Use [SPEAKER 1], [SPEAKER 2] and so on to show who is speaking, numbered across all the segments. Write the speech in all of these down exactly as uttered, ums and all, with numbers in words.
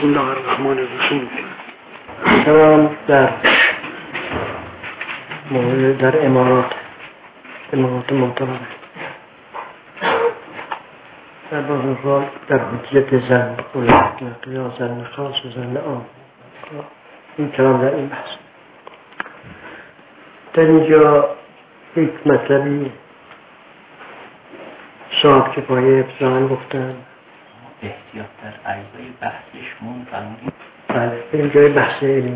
[SPEAKER 1] بسم الله الرحمن الرحیم.
[SPEAKER 2] دارم در مورد در امارات امارات محترمه در بازنخواه در حجیت زن قیاس زن خاص و زن عام این کلام در این بحث. در اینجا یک مطلبی صاحب کفایه ابتداعاً گفتن
[SPEAKER 3] احتیاط در عرضه بحثش مون فرمودید.
[SPEAKER 2] بله اینجای بحث علمی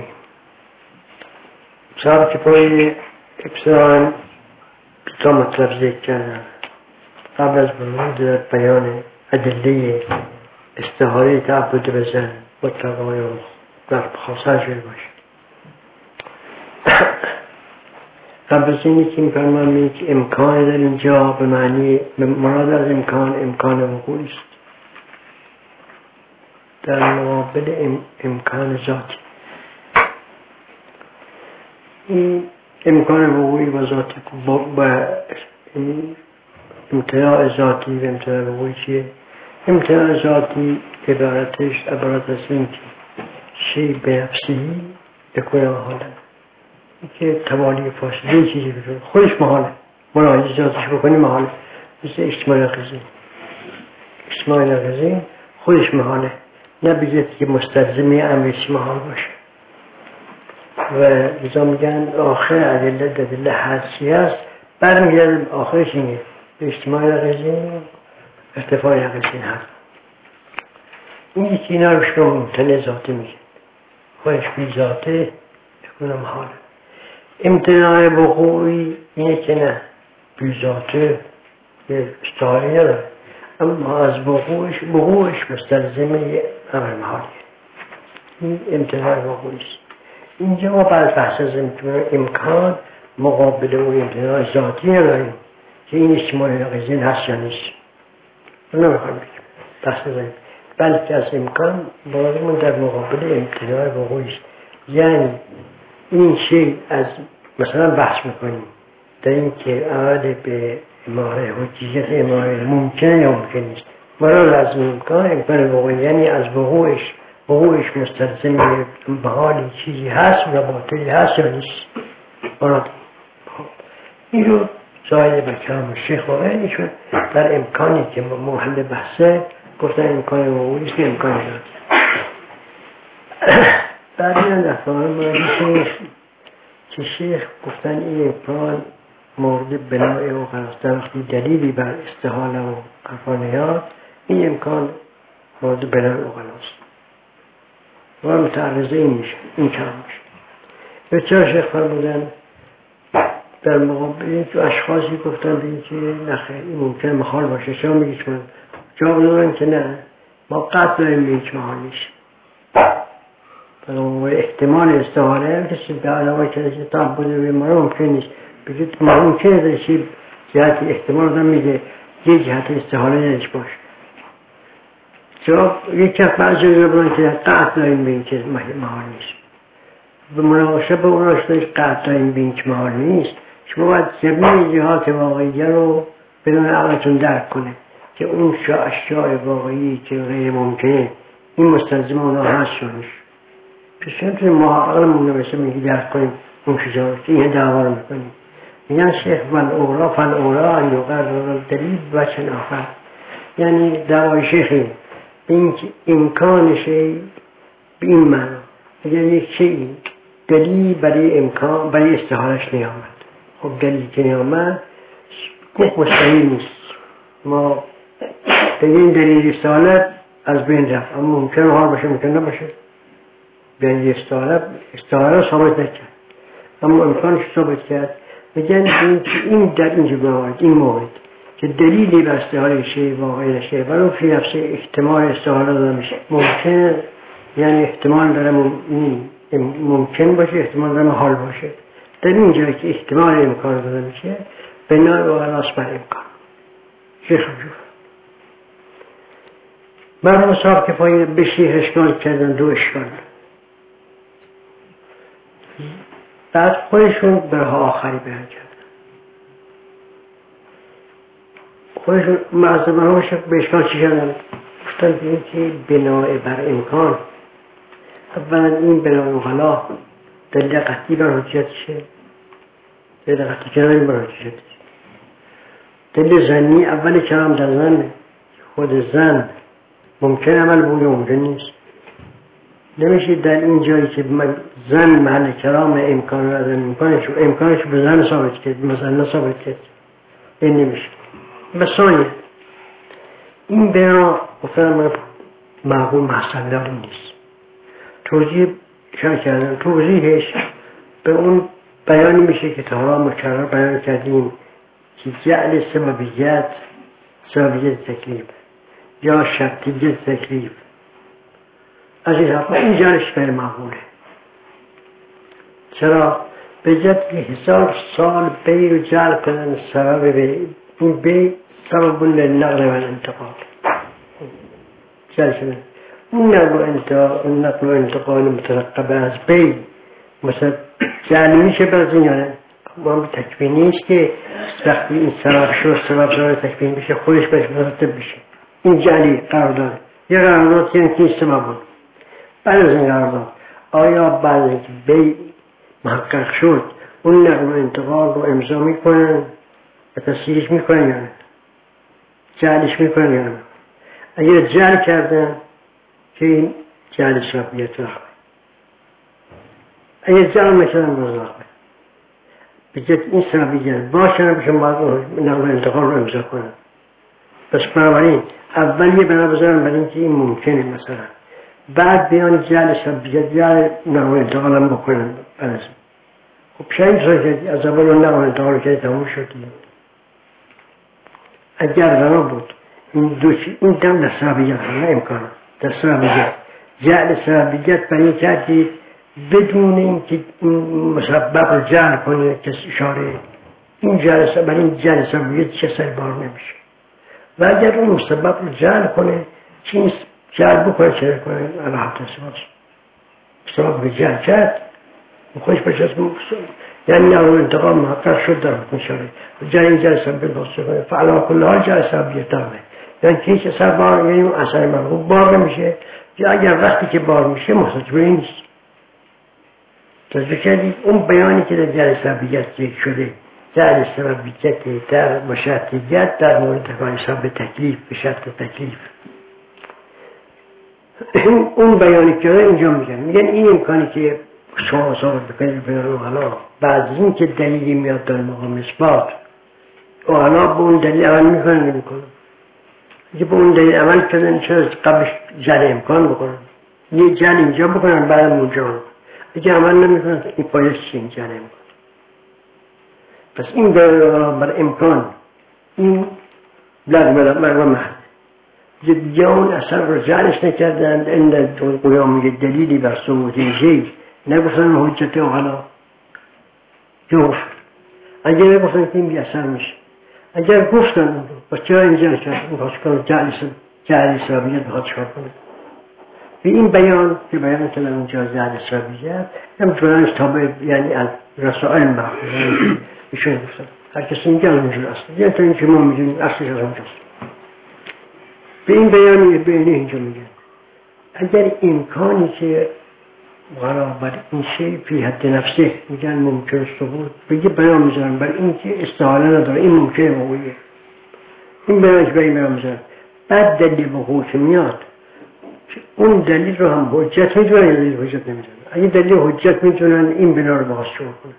[SPEAKER 2] صاحب کفایه ابتداعاً تا مطلب ذکر کردن قبل از ورود در بیان ادله استحاله تعبد به زن و تقایا در خاصه شده باشه. قبل از اینی که می‌فرمایند که امکان در اینجا به معنی مراد از امکان امکان وقوعی است در مقابل ام، امکان ذاتی. این امکان وقوعی و ذاتی با, با امتناع ذاتی و امتناع وقوعی چیه؟ امتناع ذاتی عبارتش عبارت از این که شی به نفسی بکنه محاله که توالی فاصله چیزی بکنه خودش محاله ملاحظه ذاتش بکنی محاله مثل اجتماع نقضی اجتماع نقضی خودش محاله نه بگید که مستلزمی امریسی محال باشه و لذا میگن آخر ادله دلیل حدسی هست برمیگرد آخرش اینه اجتماع نقضی ارتفاع نقضی هست این یکی اینا رو شما ممتنع ذاتی میگه خودش بی ذاته بکنه محاله. امتناع وقوعی اینه که نه بی ذاته یه استحاله نداره اما از وقوعش وقوعش مستلزم یه امر محالیه. این امتناع وقوعی است. اینجا ما بعد بحث از امکان مقابل اون امتناع ذاتی نداریم که این اجتماع نقضی هست یا نیست نمیخوایم بگیم بحث نداریم بلکه از امکان بازمون در مقابل امتناع وقوعی است. یعنی این شی از مثلا بحث میکنیم در این که عمل به اماره حجیت اماره ممکنه یا ممکن نیست مراد از امکان امکان وقوعی یعنی از وقوعش وقوعش مستلزم به حالی چیزی هست و باطلی هست یا نیست مراد این رو زاید به کلام شیخ واقعا ایشون در امکانی که محل بحثه گفتن امکان وقوعی است امکان ذاتی. بعد این دفعه مراد که شیخ گفتن این امکان مورد بنای و قرار وقتی دلیلی بر استحاله و قرفانیات این امکان مورد بنای و قراست و متعرضه این میشه این کلام میشه. بچه شیخ فرمودن در مقابل این که اشخاصی گفتن به این که نخیر این ممکن محال باشه شما میگی چون جواب دارن که نه ما قطع داریم به هیچ محال نیست و احتمال استحاله کسی به علاوه که تعبد به ما ممکن نیست بگید ممکنه در چی جهت احتمال دارم میگه یه جهت استحاله نداشت باشه جواب یک کف بعضی رو بودن که قطع داریم به این که محال نیست به مناقشه به اون راشتهش قطع داریم به این که محال نیست شما باید جمعی جهات واقعی رو بدون عقلتون درک کنه که اون اشیاء واقعی که غیر ممکنه این مستلزم اونا هست یا نیست پیشون توی محاقلمون نوشته میگی درک کنیم اون شجاعت این دعوا رو میکنیم میگن شیخ من اورا فن اورا ان یقرر دلیل وچن آخر یعنی دعوای شیخی این که امکان شی به این معنا اگر یک شیء دلیل برای امکان برای استحالش نیامد خب دلیل که نیامد گفت مستحیل نیست ما به این دلیل استحالت از بین رفت اما ممکن حال باشه ممکن نباشه بیان استحاله استحاله ثابت نکرد اما امکانش ثابت کرد میگن این این در اینجا موارد این مورد که دلیلی بر استحاله شی واقعی نشه ولو فی نفسه احتمال استحاله داده میشه ممکن یعنی احتمال داره ممکن باشه احتمال داره محال باشه در اینجا که احتمال امکان داده میشه بنای و قراس بر امکان شیخ جو مرموم صاحب کفایه به شیخ اشکال کردن دو اشکال بعد خودشون برها آخری بیان کردن خودشون معظمه هاشون به اشکال چی کردن گفتن که بنای بر امکان اولا این بنای غلا دلیل قطعی بر حجیتشه، دلیل قطعی کناری بر حجیتشه. دلیل زنی اول کلام در زن، خود زن ممکن عمل بود یا ممکن نیست. نمیشه در این جایی که زن محل کلام امکان رو ازن امکانش امکانش به زن ثابت کرد، مثلا ثابت کرد، این نمیشه. بسانیه این بنا گفتم معقول محسن داری نیست. توضیح شاید کردم، توضیحش به اون بیانی میشه که تا مکرر بیان کردیم که جعل سببیت سببیت تکلیف یا شرطیت تکلیف از این حقا این جانش غیر معقوله. چرا؟ به جد که هزار سال بی رو جعل کنن سبب بی این بی سبب لنقل و انتقال جعل شدن اون نقل و انتقال مترقب از بی مثلا جعل میشه برز این یعنی ما تکوینی است که وقتی این سبب شد سبب شد تکوین بشه خودش بهش مرتب بشه. این جعلی قرارداد یه قرارداد یعنی که این سبب بود. بعد از این قرارداد آیا بعد از اینکه بی محقق شد اون نقل و انتقال رو امضا میکنن و تصدیقش میکنن یا نه؟ جعلش میکنن یا نه؟ اگر جعل کردن که این جعل سببیت رخواه، اگر جعل نکردن باز رخواه بجد این سببیت باشن بشن باید نقل و انتقال رو امضا کنن. پس بنابراین اول یه بنا بذارن برای اینکه این ممکنه مثلا، بعد بیان جعل سببیت جعل نقل و انتقال هم بکنن. خب شاید شاید از اول اون نقل و انتقال که تموم شدیم. اگر بنا بود این دو چی این دم در سببیت نه امکان در سببیت جعل سببیت برای کردی بدون اینکه مسبب جعل کنه کسی اشاره این جعل سبب این جعل سببیت چه سر بار نمیشه. و اگر اون مسبب جعل کنه چی جعل بکنه چه کنه الله تسبیح سبب به جعل کرد خوش بچست یعنی نقل و انتقال محقق شد در حکم شرعی و جعل این جعل سببیت باسته کنه فعلا کل حال جعل سببیت داره یعنی که هیچ اثر بار یعنی اون اثر مرغوب بار نمیشه یا اگر وقتی که بار میشه محتاج به این نیست. توجه کردید اون بیانی که در جعل سببیت ذکر شده جعل سببیت در مشرطیت در مورد حساب تکلیف به شرط تکلیف اون بیانی که اینجا میگن میگن این امکانی که شما ثابت بکنید به اغلا بعد از این که دلیلی میاد در مقام اثبات اغلا به اون دلیل عمل میکنن نمیکنن. اگه به اون دلیل عمل کردن چرا قبلش جعل امکان بکنن یه جعل اینجا بکنن بعد اونجا اگه عمل نمیکنن این پایش چی این جعل امکان. پس این بر امکان این لازم لازم محل جدیان اثر رو جعلش نکردن این قیام میگه دلیلی بر ثبوت شی نگفتن حجت اغلا جوف اگر نگفتن که این بی اثر میشه اگر گفتن بس چرا اینجا نکرد میخواست کنم جعلی سببیت بخواد چکار کنه به این بیان که بیان که در اونجا جعلی سببیت هم جورانش تابع یعنی از رسائل محفوظ ایشون گفتن هر کسی میگه اونجور اصلا یه تا این که ما میدونیم اصلش از اونجاست. به این بیانی به اینه اینجا میگن اگر امکانی که برابر این شی فی حد نفسه میگن ممکن ثبوت بگه بیان میذارن بر این که استحاله نداره این ممکنه موقعیه این بیانش به این بیان میذارن بعد دلیل وقوع که میاد اون دلیل رو هم حجت میدونن یا دلیل حجت نمیدونن. اگه دلیل حجت میدونن این بنا رو باز شروع کنن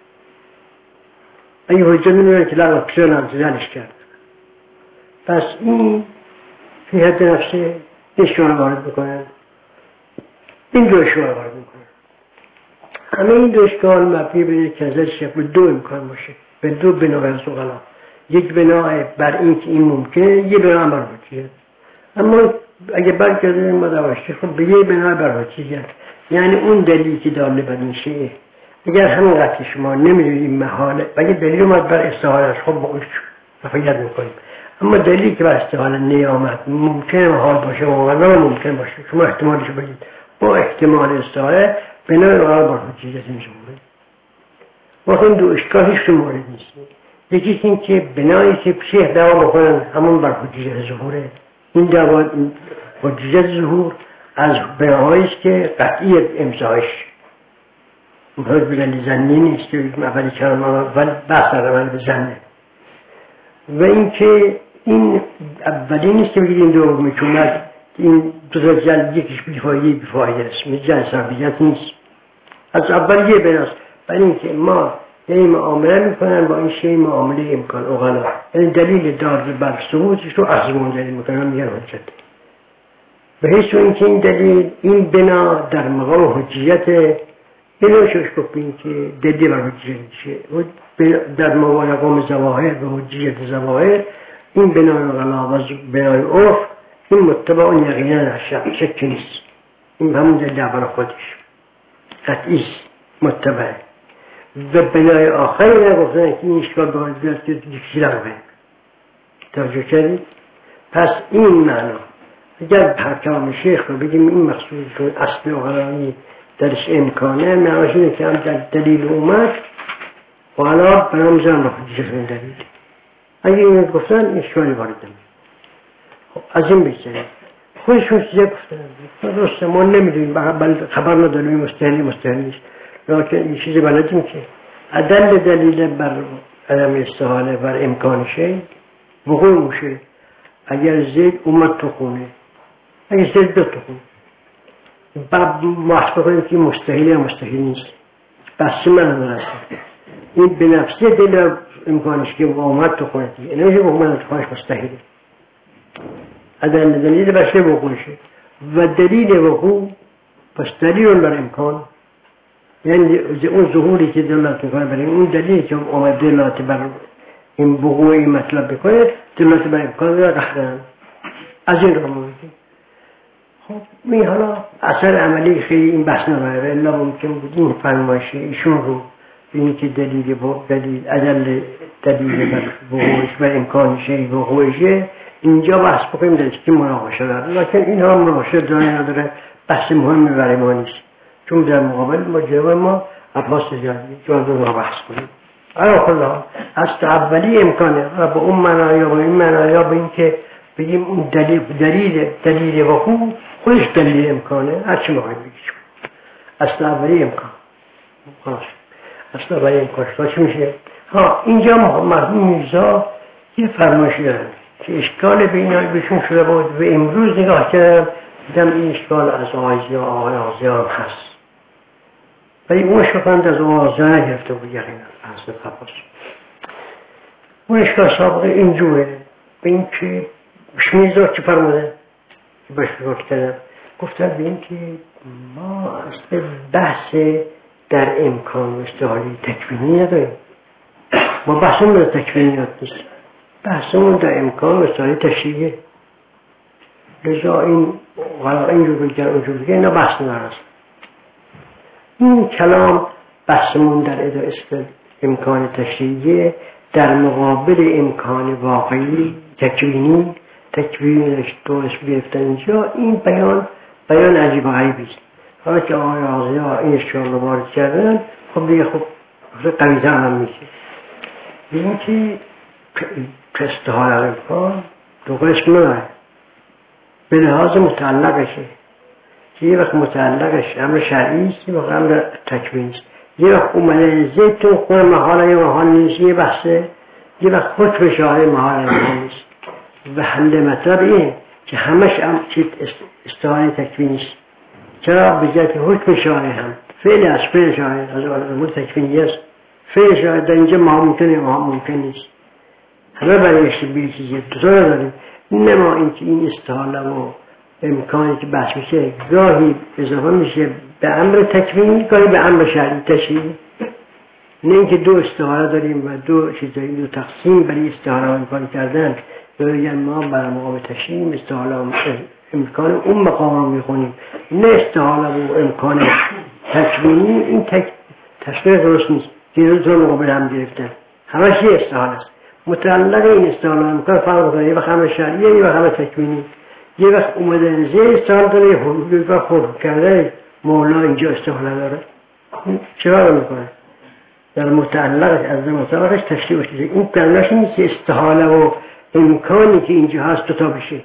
[SPEAKER 2] اگه حجت میدونن که لغا پیشان هم زنش کرد پس این فی حد نفسه اشکال وارد بکنن این دو اشکال وارد میکنن. همه این دو اشکال مبنی به یک کنزل شکل دو امکان باشه به دو بنا و اغلا یک بنا بر این که این ممکنه یه بنا بر حجیت. اما اگه برگردیم ما دواشتی خب به یه بنا بر حجیت یعنی اون دلیلی که داله بر این شیعه اگر همین قطع شما نمیدونیم محاله و اگه دلیل اومد بر استحالش خب با اون رفایت میکنیم اما دلیلی که بر استحاله نیامد ممکنه محال باشه و اغلا ممکن باشه شما احتمالش بگید با احتمال استحاله بنای اغلا بر حجیت میشه بگید واقعا دو اشکال هیچ مورد نیست. یکی این که بنایی که شیخ دعوا بکنن همون بر حجیت ظهوره این دعوا حجیت ظهور از بناهایی است که قطعی امضایش باید بگلی زنی نیست که اولی کلام اول بحث در عمل به زنه و اینکه این اولی نیست که بگید این دومی که اومد این دو تا جلد یکیش بیفایده بیفایده است مثل جلد صحبیت نیست از اول یه بناست برای اینکه ما یعنی معامله میکنن با این شیء معامله امکان اغلا یعنی دلیل دار بر ثبوتش رو اخذمون دلیل میکنن میگن حجت به حیث اینکه این دلیل این بنا در مقام حجیت بنا شوش بکنیم که دلیل بر حجیت میشه در مقام ظواهر و حجیت ظواهر این بنای اغلا و بنای عرف این متبع یقینا شک نیست این همون دلیل اول خودش قطعی است متبع و بنای آخری نگفتن که این اشکال باید بیاد که دیکسی لغوه توجه کردید پس این معنا اگر حکام شیخ رو بگیم این مقصود چون اصل اغلایی درش امکانه معناش اینه که هم در دلیل اومد و حالا برامزن رو حجیت من دلیل اگر این گفتن اشکالی وارد نمید خب از این بگذاریم خودشون چیزه گفتن درسته ما نمیدونیم خبر نداریم مستحیلی مستحیلی نیست لیکن این چیزی بلدیم که عدل دلیل بر عدم استحاله بر امکان شی وقوع میشه اگر زید اومد تو خونه اگر زید بیاد تو خونه بعد محسوب کنیم که مستحیل یا مستحیل نیست بس من درسته این به نفسی دلیل امکانش که اومد تو خونه دیگه نمیشه که اومد تو خونش مستحیله عدل دلیل بر شی وقوع شه و دلیل وقوع پس دلیل بر امکان یعنی اون ظهوری که دلالت میکنه برای اون دلیلی که اومد دلالت بر این وقوعی مطلب بکنه دلالت بر امکان را قهرن از این را موردی خب این حالا اثر عملی خیلی این بحث نماره الا ممکن بود این فرمایش ایشون رو به این که دلیل دلیل عدل دلیل بر وقوعش بر امکان شیء وقوعشه اینجا بحث بکنیم در که مناقشه داره لیکن این ها مناقشه داره نداره بحث مهمی برای ما نیست چون در مقابل ما جواب ما عباس جادی جواب رو بحث کنیم آیا خلا از اولی امکانه و به اون معنا یا به این معنا یا به این که بگیم اون دلیل دلیل دلیل وقوع خودش دلیل امکانه هر چی میخوایم بگیم اصل اولی امکان خلاص اصل اولی امکان چی میشه ها اینجا مرحوم میرزا یه فرمایشی دارن که اشکال به اینا بهشون شده بود و امروز نگاه کردم دیدم این اشکال از آقای آقای آزیان هست ولی اون اشکال از آزیان نگرفته بود یقینا حسن قباس اون اشکال سابقه اینجوره به این که شمیزا چی فرموده که باش بگاه کردم گفتم به این که ما اصلا بحث در امکان و استحالی تکوینی نداریم ما بحثمون در تکوینیات نیست بحثمون در امکان و استحالی تشریعیه لذا این غلاق اینجور بگن اونجور بگن اینا بحث نرست این کلام بحثمون در ادای امکان تشریعیه در مقابل امکان واقعی تکوینی تکوینش درست گرفتن اینجا این بیان بیان عجیب و غریبی است حالا که آقای آزیا این اشکال رو وارد کردن خب دیگه خب قوی‌تر هم میشه بگیم که استحال امکان دو قسم نداره به لحاظ متعلقشه که یه وقت متعلقش امر شرعی است یه وقت امر تکوینی است یه وقت اومده زید تو خونه محال یه محال نیست یه بحثه یه وقت حکم شاهد محال محال نیست و حل مطلب اینه که همش هم استحال تکوینی است چرا بجهت حکم شاهد هم فعل از فعل شاهد از امور تکوینی است فعل شاهد در اینجا ما ممکنه ما ممکن نیست همه برای اشتباهی چیزی دوتا نداریم نما اینکه این استحاله و امکانی که بحث میشه گاهی اضافه میشه به امر تکوینی گاهی به امر شرعی تشریعی نه اینکه دو استحاله داریم و دو چیزایی دو تقسیم برای استحاله امکان کردن بگن ما برای مقام تشریعی استحاله امکان اون مقام رو میخونیم نه استحاله و امکان تکوینی این تک تشریع درست نیست که دو تا مقابل هم گرفتن همش یه استحاله است متعلق این استحاله امکان فرق کنه یه وقت همه شرعیه یه وقت همه تکوینی یه وقت اومدن زی استحاله داره یه وقت خود کرده مولا اینجا استحاله داره چرا رو میکنه در متعلقش از متعلقش تشریع بشه این پرناش نیست که استحاله و امکانی که اینجا هست دوتا بشه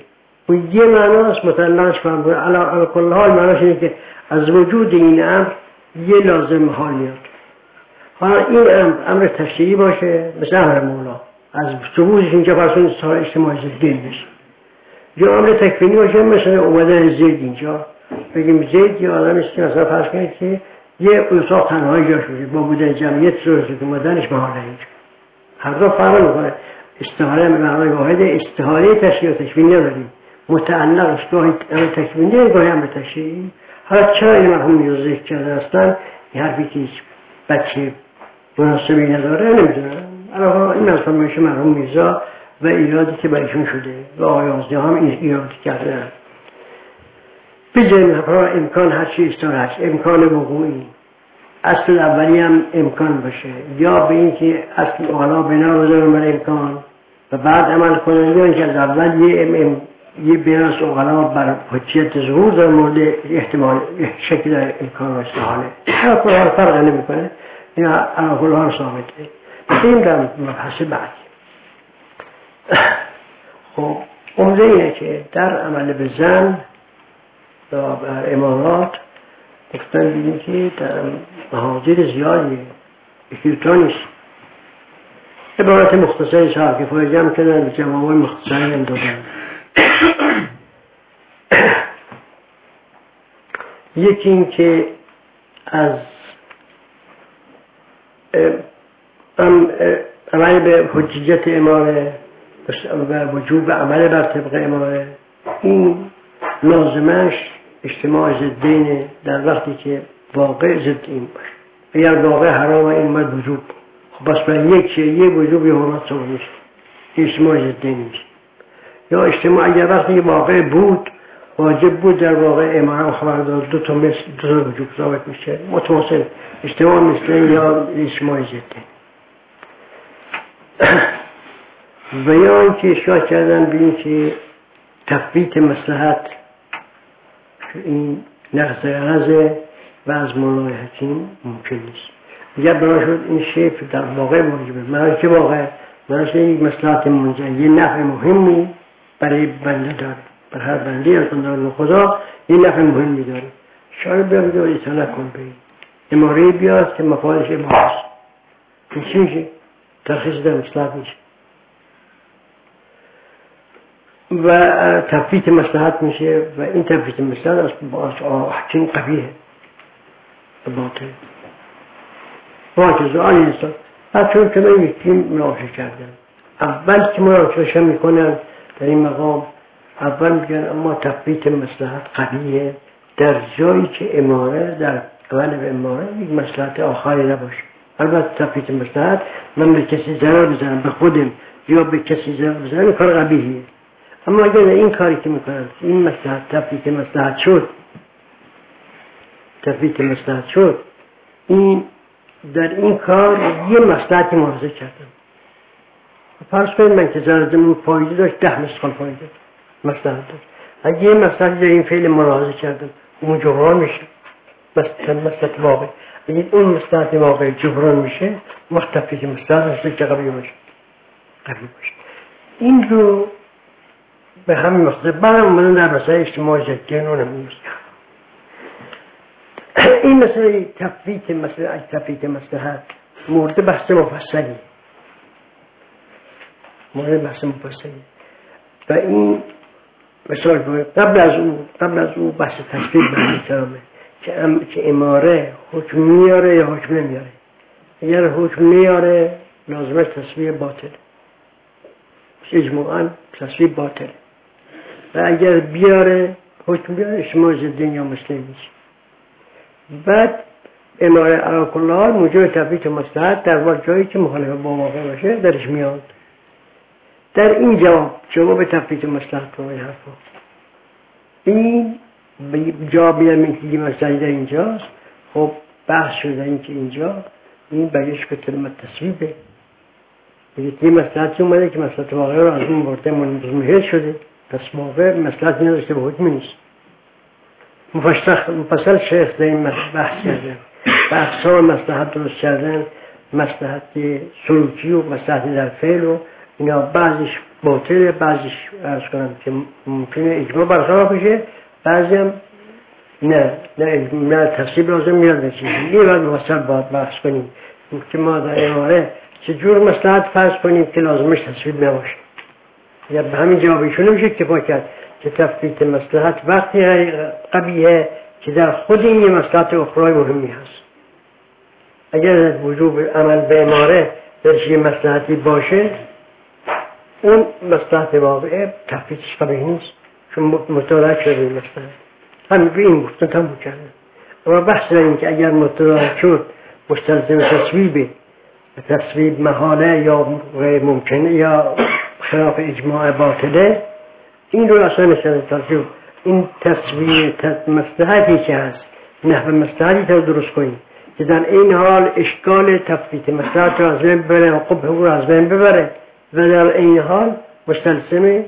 [SPEAKER 2] اون یه معناست متعلقش کنم بود. علا کل حال معناش اینه که از وجود این امر یه لازم حال میاد. حالا این امر امر تشریعی باشه مثل امر مولا از ثبوتش اینجا فرسون سال اجتماعی زید بشه، یا امر تکوینی باشه مثل اومدن زید اینجا بگیم زید یه آدم است که مثلا فرض کنید که یه اتاق تنهایی جاش باشه با بودن جمعیت ضرورت که اومدنش محاله اینجا. هر دو فرق میکنه. استحاله به معنای واحد استحاله تشریع و تکوینی نداریم، متعلقش گاهی امر تکوینی گاهی امر تشریعی. حالا چرا این مرحوم میرزا ذکر کرده هستن؟ این حرفی که هیچ بچه مناسبی نداره نمیدونم. الان این مثلا میشه مرحوم میرزا و ایرادی که برایشون شده و آیازده هم این ایرادی کردن. بجنب امکان هر چی استارش امکان وقوعی اصل اولی هم امکان باشه، یا به این که اصل اغلا بنا بذارن بر امکان و بعد عمل کنن، یا اینکه از اول یه ام ام یه بناس اغلا بر حجیت ظهور در مورد احتمال شکل در امکان و استحاله. هر کل فرق نمی کنه، این علا کل ها ثابته. این در مبحث بعد. خب عمده اینه که در عمل به زن و بر امارات گفتن دیدیم که در محاجر زیادی اکیوتا نیست. عبارت مختصری صاحب که فایده هم کردن به جوابای مختصری هم دادن. یکی این که از عمل به حجیت اماره و وجوب عمل بر طبق اماره، این لازمش اجتماع ضدین در وقتی که واقع ضد این باشه. اگر واقع حرام این مد وجوب، خب بس برای یک شیء یه وجوب یه حرمت سوا میشه، اجتماع ضدین میشه. یا اجتماع اگر وقتی واقع بود واجب بود در واقع اماره خبر داد دو تا مثل دو تا وجوب ثابت میشه متواصل، اجتماع مثل یا اجتماع ضدین. و یا اینکه اشاره کردن به این که تفویت مصلحت این نقص غرض و از مولای حکیم ممکن نیست. اگر برای شد این شیف در واقع واجبه، معنی که واقع معنی یک مصلحت منجن یه نفع مهمی برای بنده داره، بر هر بنده از بندگان خدا یه نفع مهمی داره. شاید بیاد و ایسا نکن به این اماره بیاد که مفادش اماره است، این چی میشه؟ ترخیص در مصلحت میشه و تفویت مصلحت میشه و این تفویت مصلحت از حکیم قبیه باطل واجز آن انسان. بعد چون که من یکی مناقشه کردن، اول که مناقشه میکنن در این مقام اول میگن اما تفویت مصلحت قبیه در جایی که اماره در اول به اماره یک مصلحت آخری نباشه. البته تفویت مصلحت من به کسی ضرر بزنم به خودم یا به کسی ضرر بزنم این کار قبیهیه. اما اگر این کاری که میکنن این مصلحت تفویت مصلحت شد تفویت مصلحت شد این در این کار یه مصلحتی مراجعه کردم. فرض کنید من که زردمون فایده داشت ده مثقال فایده مصلحت داشت، اگه یه مصلحتی در این فعل مراجعه کردم اون جبران میشه مثلا مصلحت واقع. اگه اون مصلحت واقع جبران میشه وقت تفویت مصلحت هست که قبیه باشه قبیه باشه. این رو به همین مقصد بعد اومدن در مسائل اجتماعی جدیان رو نمیگه. این مسئله تفویت مسئله تفویت مصلحت مورد بحث مفصلی مورد بحث مفصلی و این مثال قبل از اون قبل از اون بحث تشریع برای کرامه که ام که اماره حکم میاره یا حکم نمیاره. اگر حکم میاره لازمش تصویه باطل اجماعاً تصویه باطل و اگر بیاره حکم بیاره اجتماع ضدین یا مسلم میشه. بعد اماره علا کل حال موجب تفویت مصلحت در واقع جایی که مخالف با واقع باشه درش میاد. در این جواب جواب تفویت مصلحت و این حرفا این جواب میدم که مسئله در اینجاست. خب بحث شده این که اینجا این بگیش که کلمت تصویبه بگید یه مصلحتی اومده که مصلحت واقع رو از اون برده منظمه شده پس واقع مصلحت نداشته به حکم نیست. مفصل شیخ در این بحث کردن و اقسام مصلحت درست کردن، مصلحت سلوکی و مصلحت در فعل و اینا بعضیش باطله، بعضیش ارز کنم که ممکنه اجماع برخلاف بشه، بعضی هم نه نه نه تفسیر لازم میاد به چیزی. این باید مفصل باید بحث کنیم که ما در اماره چجور مصلحت فرض کنیم که لازمش تصویب نباشه. یا به همین جوابشون نمیشه کفایت کرد که تفویت مصلحت وقتی قبیه که در خود این یه مصلحت اخرای مهمی هست. اگر وجوب عمل به اماره درش یه مصلحتی باشه، اون مصلحت واقعه تفویتش قبیه نیست، چون متعارف شده این مصلحت. همین به این گفتن تموم کردن. اما بحث این که اگر متعارف شد مستلزم تصویبه، تصویب محاله یا غیر ممکنه یا خلاف اجماع باطله، این رو اصلا نشده ترجیح. این تصویب مصلحتی که هست، نحو مصلحتی تا درست کنیم که در این حال اشکال تفویت مصلحت رو از بین ببره و قبه رو از بین ببره و در این حال مستلزم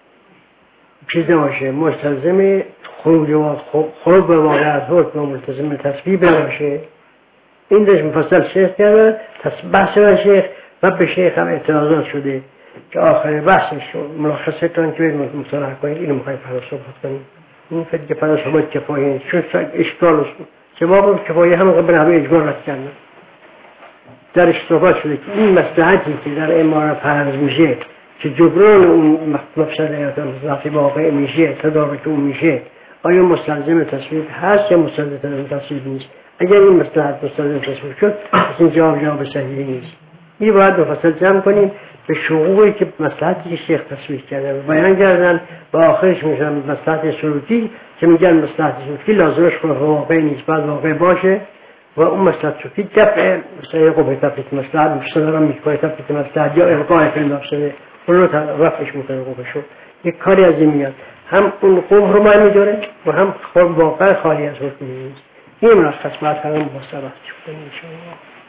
[SPEAKER 2] چیز نباشه، مستلزم خروج و خروج به واقع از حکم و ملتزم تصویب نباشه. این درش مفصل شیخ کرده، بحث و شیخ و به شیخ هم اعتراضات شده که آخر بحثش ملخصه تان که باید مطالعه کنید. اینو میخوایم فردا صحبت کنیم. این فکر که فردا صحبت کفایه چون اشکال است. جواب کفایه هم قبل همه اجماع رد کردن. درش صحبت شده که این مصلحتی که در اماره فرض میشه که جبران اون مفسده ذاتی واقع میشه، تدارک اون میشه، آیا مستلزم تصویب هست یا مستلزم تصویب نیست؟ اگر این مصلحت مستلزم تصویب شد، پس این جواب جواب صحیحی نیست. این باید مفصل جمع کنیم به شروعی که مصلحتی که شیخ تصویب کردن بیان کردن و آخرش میشن مصلحت سلوکی که میگن مصلحت سلوکی لازمش خود واقع نیست، باید واقع باشه و اون مصلحت سلوکی دفع مثلا قبه تفریط مصلحت مشترم میکنه، تفریط مصلحت یا القای فیلم شده اون رو رفعش میکنه قبه شد. یک کاری از این میاد، هم اون قبه رو معنی داره و هم خود واقع خالی از حکم نیست. این ملخص باید هم مصطبت شده.